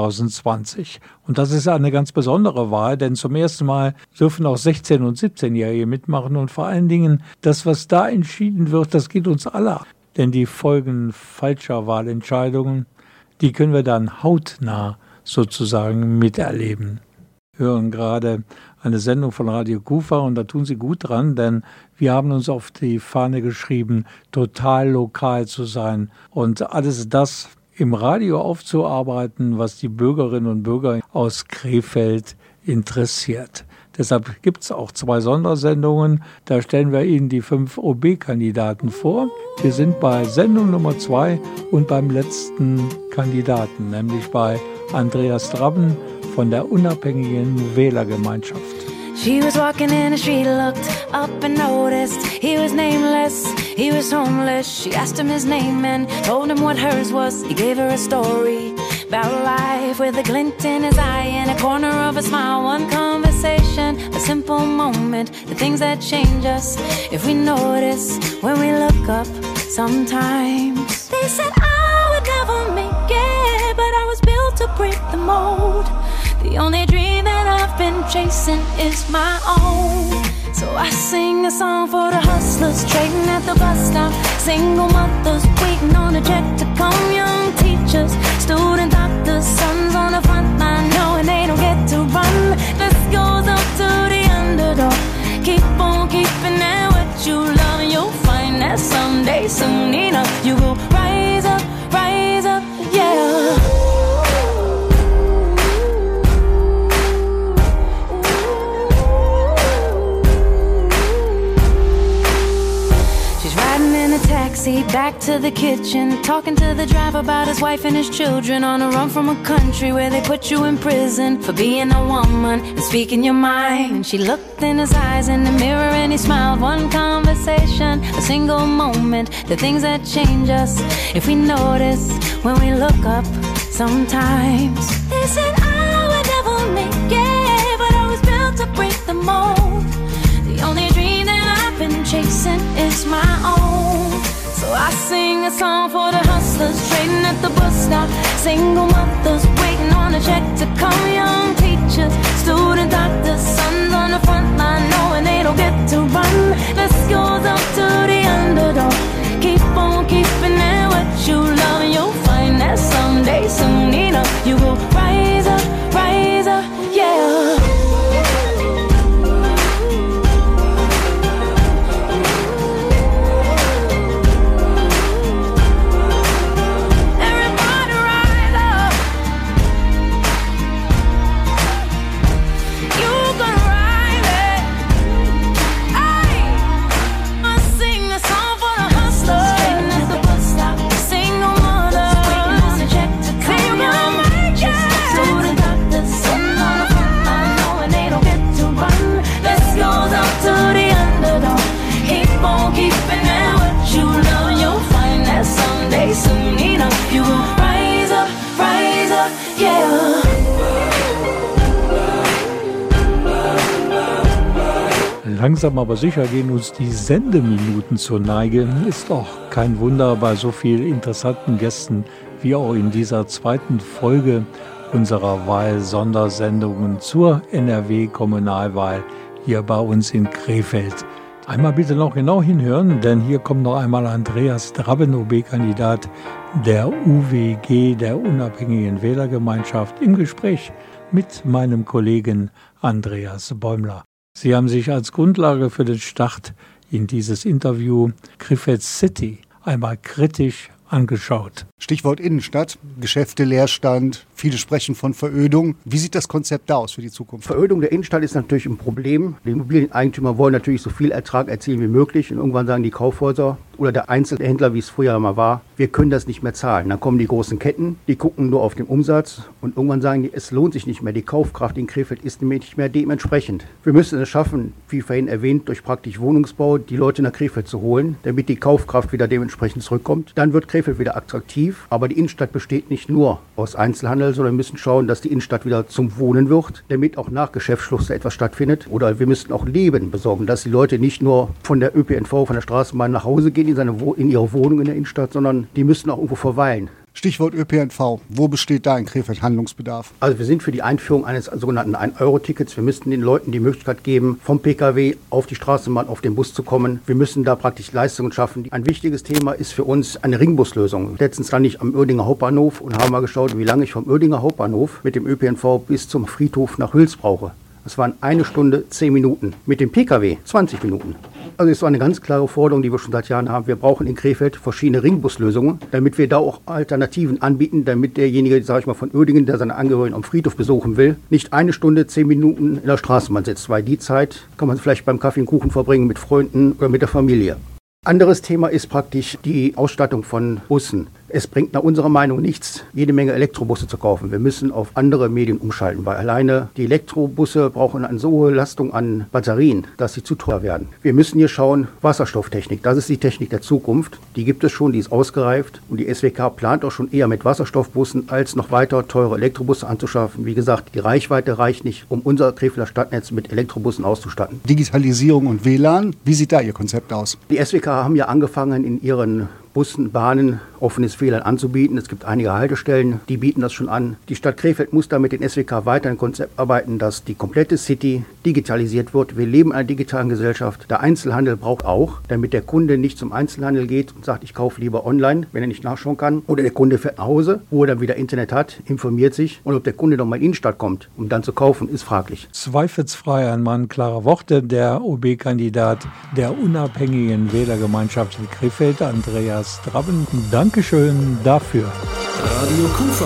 S4: 2020. Und das ist eine ganz besondere Wahl, denn zum ersten Mal dürfen auch 16- und 17-Jährige mitmachen. Und vor allen Dingen, das, was da entschieden wird, das geht uns alle an. Denn die Folgen falscher Wahlentscheidungen, die können wir dann hautnah sozusagen miterleben. Wir hören gerade eine Sendung von Radio Kufa und da tun Sie gut dran, denn wir haben uns auf die Fahne geschrieben, total lokal zu sein und alles das im Radio aufzuarbeiten, was die Bürgerinnen und Bürger aus Krefeld interessiert. Deshalb gibt es auch 2 Sondersendungen. Da stellen wir Ihnen die 5 OB-Kandidaten vor. Wir sind bei Sendung Nummer 2 und beim letzten Kandidaten, nämlich bei Andreas Drabben von der unabhängigen Wählergemeinschaft.
S8: She was walking in the street, looked up and noticed he was nameless, he was homeless. She asked him his name and told him what hers was. He gave her a story about life with a glint in his eye and a corner of a smile. One conversation, a simple moment, the things that change us if we notice when we look up sometimes. They said I would never make it, but I was built to break the mold. The only dream that I've been chasing is my own. So I sing a song for the hustlers trading at the bus stop, single mothers waiting on a check to come, young teachers, student doctors, sons on the front line knowing they don't get to run. This goes up to the underdog. Keep on keeping at what you love and you'll find that someday, soon enough, you will rise up, yeah. Taxi back to to the kitchen, talking to the driver about his wife and his children, on a run from a country where they put you in prison for being a woman and speaking your mind. And she looked in his eyes in the mirror and he smiled. One conversation, a single moment, the things that change us if we notice when we look up sometimes. They said I would never make it, but I was built to break the mold. The only dream that I've been chasing is my own. So I sing a song for the hustlers trading at the bus stop, single mothers waiting on a check to come, young teachers, student doctors, sons on the front line knowing they don't get to run. This goes up to the underdog. Keep on keeping it what you love, and you'll find that someday, soon enough, you will rise up, yeah. Soon enough, you will rise up, yeah.
S4: Langsam aber sicher gehen uns die Sendeminuten zur Neige. Ist doch kein Wunder bei so vielen interessanten Gästen wie auch in dieser zweiten Folge unserer Wahl-Sondersendungen zur NRW-Kommunalwahl hier bei uns in Krefeld. Einmal bitte noch genau hinhören, denn hier kommt noch einmal Andreas Drabben, OB-Kandidat der UWG, der Unabhängigen Wählergemeinschaft, im Gespräch mit meinem Kollegen Andreas Bäumler. Sie haben sich als Grundlage für den Start in dieses Interview Krefeld City einmal kritisch angeschaut.
S1: Stichwort Innenstadt, Geschäfte, Leerstand, viele sprechen von Verödung. Wie sieht das Konzept da aus für die Zukunft?
S19: Verödung der Innenstadt ist natürlich ein Problem. Die Immobilieneigentümer wollen natürlich so viel Ertrag erzielen wie möglich und irgendwann sagen die Kaufhäuser oder der Einzelhändler, wie es früher mal war, wir können das nicht mehr zahlen. Dann kommen die großen Ketten, die gucken nur auf den Umsatz und irgendwann sagen die, es lohnt sich nicht mehr. Die Kaufkraft in Krefeld ist nicht mehr dementsprechend. Wir müssen es schaffen, wie vorhin erwähnt, durch praktisch Wohnungsbau die Leute nach Krefeld zu holen, damit die Kaufkraft wieder dementsprechend zurückkommt. Dann wird Krefeld wieder attraktiv, aber die Innenstadt besteht nicht nur aus Einzelhandel, sondern wir müssen schauen, dass die Innenstadt wieder zum Wohnen wird, damit auch nach Geschäftsschluss etwas stattfindet. Oder wir müssen auch Leben besorgen, dass die Leute nicht nur von der ÖPNV, von der Straßenbahn nach Hause gehen in ihre Wohnung in der Innenstadt, sondern die müssen auch irgendwo verweilen.
S1: Stichwort ÖPNV. Wo besteht da in Krefeld Handlungsbedarf?
S19: Also wir sind für die Einführung eines sogenannten 1-Euro-Tickets. Wir müssten den Leuten die Möglichkeit geben, vom Pkw auf die Straßenbahn, auf den Bus zu kommen. Wir müssen da praktisch Leistungen schaffen. Ein wichtiges Thema ist für uns eine Ringbuslösung. Letztens stand ich am Uerdinger Hauptbahnhof und habe mal geschaut, wie lange ich vom Uerdinger Hauptbahnhof mit dem ÖPNV bis zum Friedhof nach Hüls brauche. Das waren 1 Stunde 10 Minuten. Mit dem Pkw 20 Minuten. Also es war eine ganz klare Forderung, die wir schon seit Jahren haben. Wir brauchen in Krefeld verschiedene Ringbuslösungen, damit wir da auch Alternativen anbieten, damit derjenige, sage ich mal, von Uerdingen, der seine Angehörigen am Friedhof besuchen will, nicht 1 Stunde 10 Minuten in der Straßenbahn sitzt, weil die Zeit kann man vielleicht beim Kaffee und Kuchen verbringen mit Freunden oder mit der Familie. Anderes Thema ist praktisch die Ausstattung von Bussen. Es bringt nach unserer Meinung nichts, jede Menge Elektrobusse zu kaufen. Wir müssen auf andere Medien umschalten, weil alleine die Elektrobusse brauchen eine so hohe Lastung an Batterien, dass sie zu teuer werden. Wir müssen hier schauen, Wasserstofftechnik, das ist die Technik der Zukunft. Die gibt es schon, die ist ausgereift und die SWK plant auch schon eher mit Wasserstoffbussen, als noch weiter teure Elektrobusse anzuschaffen. Wie gesagt, die Reichweite reicht nicht, um unser Krefelder Stadtnetz mit Elektrobussen auszustatten.
S1: Digitalisierung und WLAN, wie sieht da Ihr Konzept aus?
S19: Die SWK haben ja angefangen, in ihren Bussen, Bahnen offenes WLAN anzubieten. Es gibt einige Haltestellen, die bieten das schon an. Die Stadt Krefeld muss da mit den SWK weiter ein Konzept arbeiten, dass die komplette City digitalisiert wird. Wir leben in einer digitalen Gesellschaft. Der Einzelhandel braucht auch, damit der Kunde nicht zum Einzelhandel geht und sagt, ich kaufe lieber online, wenn er nicht nachschauen kann. Oder der Kunde fährt nach Hause, wo er dann wieder Internet hat, informiert sich. Und ob der Kunde noch mal in die Innenstadt kommt, um dann zu kaufen, ist fraglich.
S4: Zweifelsfrei ein Mann klarer Worte, der OB-Kandidat der Unabhängigen Wählergemeinschaft in Krefeld, Andreas Drabben. Dankeschön dafür.
S7: Radio Kufa.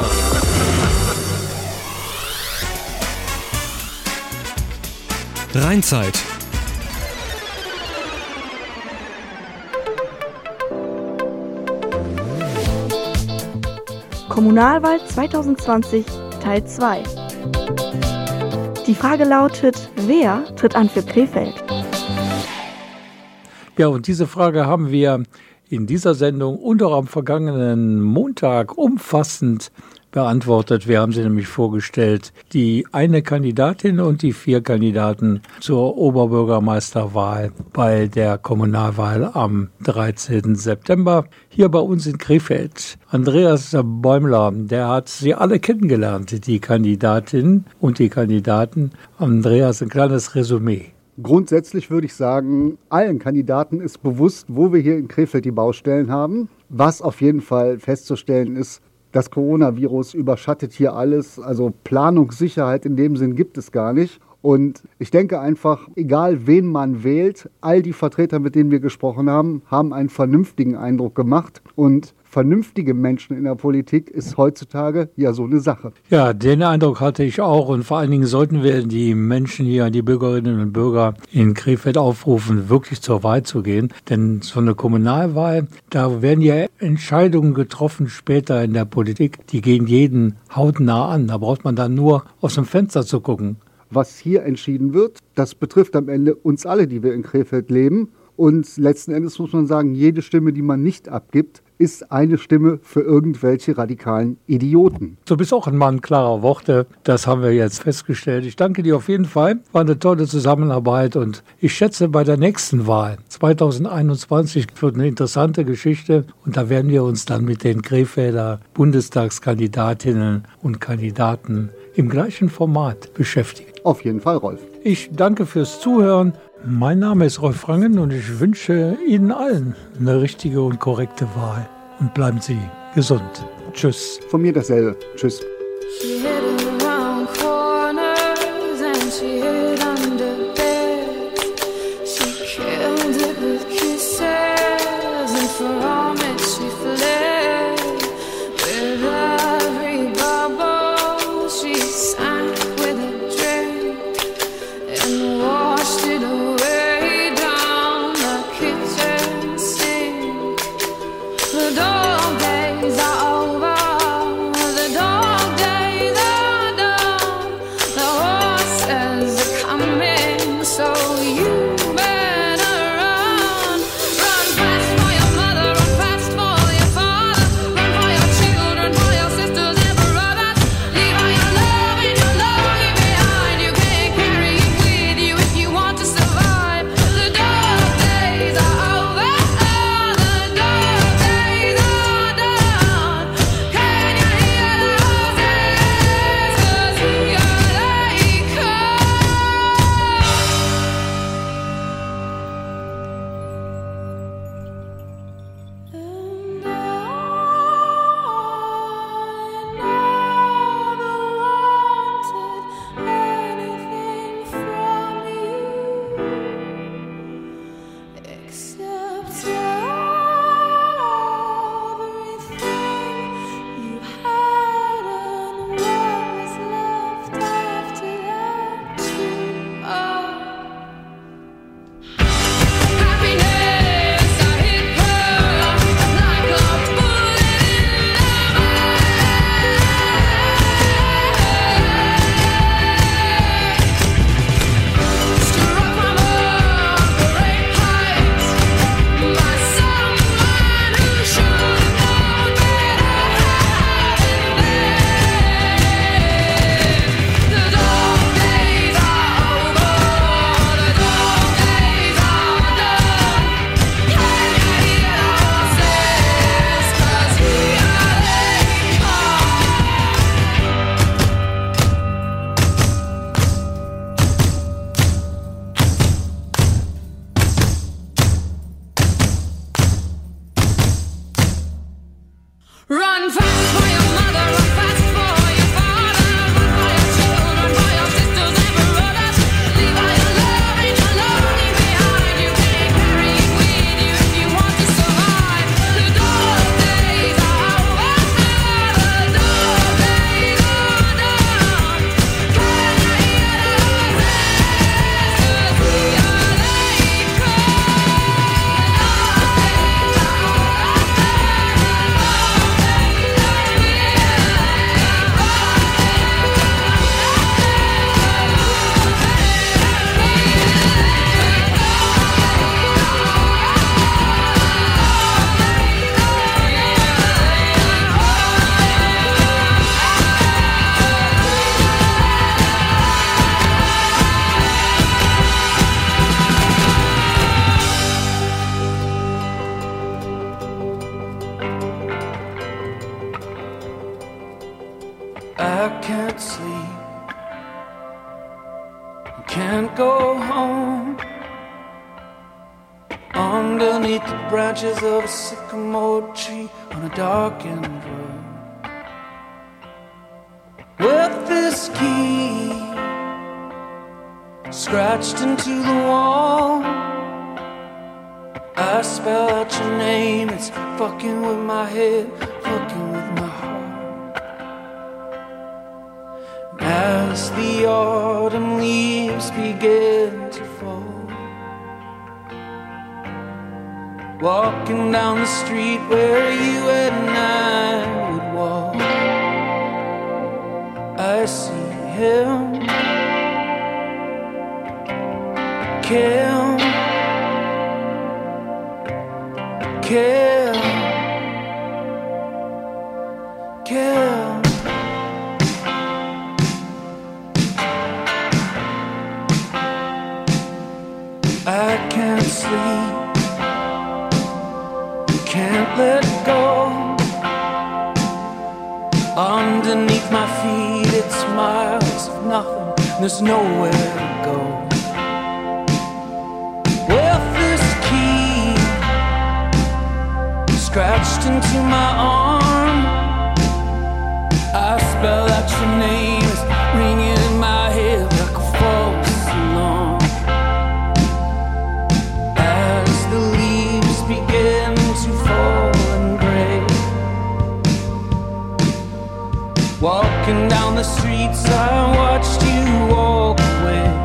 S7: Rheinzeit.
S3: Kommunalwahl 2020 Teil 2. Die Frage lautet, wer tritt an für Krefeld?
S4: Ja, und diese Frage haben wir in dieser Sendung und auch am vergangenen Montag umfassend beantwortet. Wir haben sie nämlich vorgestellt, die eine Kandidatin und die 4 Kandidaten zur Oberbürgermeisterwahl bei der Kommunalwahl am 13. September hier bei uns in Krefeld. Andreas Bäumler, der hat sie alle kennengelernt, die Kandidatin und die Kandidaten. Andreas, ein kleines Resümee.
S1: Grundsätzlich würde ich sagen, allen Kandidaten ist bewusst, wo wir hier in Krefeld die Baustellen haben. Was auf jeden Fall festzustellen ist, das Coronavirus überschattet hier alles, also Planungssicherheit in dem Sinn gibt es gar nicht. Und ich denke einfach, egal wen man wählt, all die Vertreter, mit denen wir gesprochen haben, haben einen vernünftigen Eindruck gemacht. Und vernünftige Menschen in der Politik ist heutzutage ja so eine Sache.
S4: Ja, den Eindruck hatte ich auch. Und vor allen Dingen sollten wir die Menschen hier, die Bürgerinnen und Bürger in Krefeld aufrufen, wirklich zur Wahl zu gehen. Denn so eine Kommunalwahl, da werden ja Entscheidungen getroffen später in der Politik, die gehen jeden hautnah an. Da braucht man dann nur aus dem Fenster zu gucken.
S1: Was hier entschieden wird, das betrifft am Ende uns alle, die wir in Krefeld leben. Und letzten Endes muss man sagen, jede Stimme, die man nicht abgibt, ist eine Stimme für irgendwelche radikalen Idioten.
S4: Du bist auch ein Mann klarer Worte, das haben wir jetzt festgestellt. Ich danke dir auf jeden Fall, war eine tolle Zusammenarbeit und ich schätze, bei der nächsten Wahl 2021 wird eine interessante Geschichte und da werden wir uns dann mit den Krefelder Bundestagskandidatinnen und Kandidaten im gleichen Format beschäftigen.
S1: Auf jeden Fall, Rolf.
S4: Ich danke fürs Zuhören. Mein Name ist Rolf Rangen und ich wünsche Ihnen allen eine richtige und korrekte Wahl. Und bleiben Sie gesund. Tschüss.
S1: Von mir dasselbe. Tschüss.
S8: She hid around corners and she hid under beds. She killed it with kisses and from it she fled. With every bubble she sank with a drink and washed it away down the kitchen sink. The dog days are over. The dog days are
S7: I can't sleep, can't go home. Underneath the branches of a sycamore tree on a darkened road, with this key scratched into the wall, I spell out your name. It's fucking with my head, fucking with my heart. As the autumn leaves begin to fall, walking down the street where you and I would walk, I see him, Kim, Kim, Kim. I can't sleep, can't let go. Underneath my feet it's miles of nothing, there's nowhere to go. With this key scratched into my arm, I spell out your name, it's ringing in my head like a false alarm. As the leaves begin to fall and gray, walking down the streets I watched you walk away.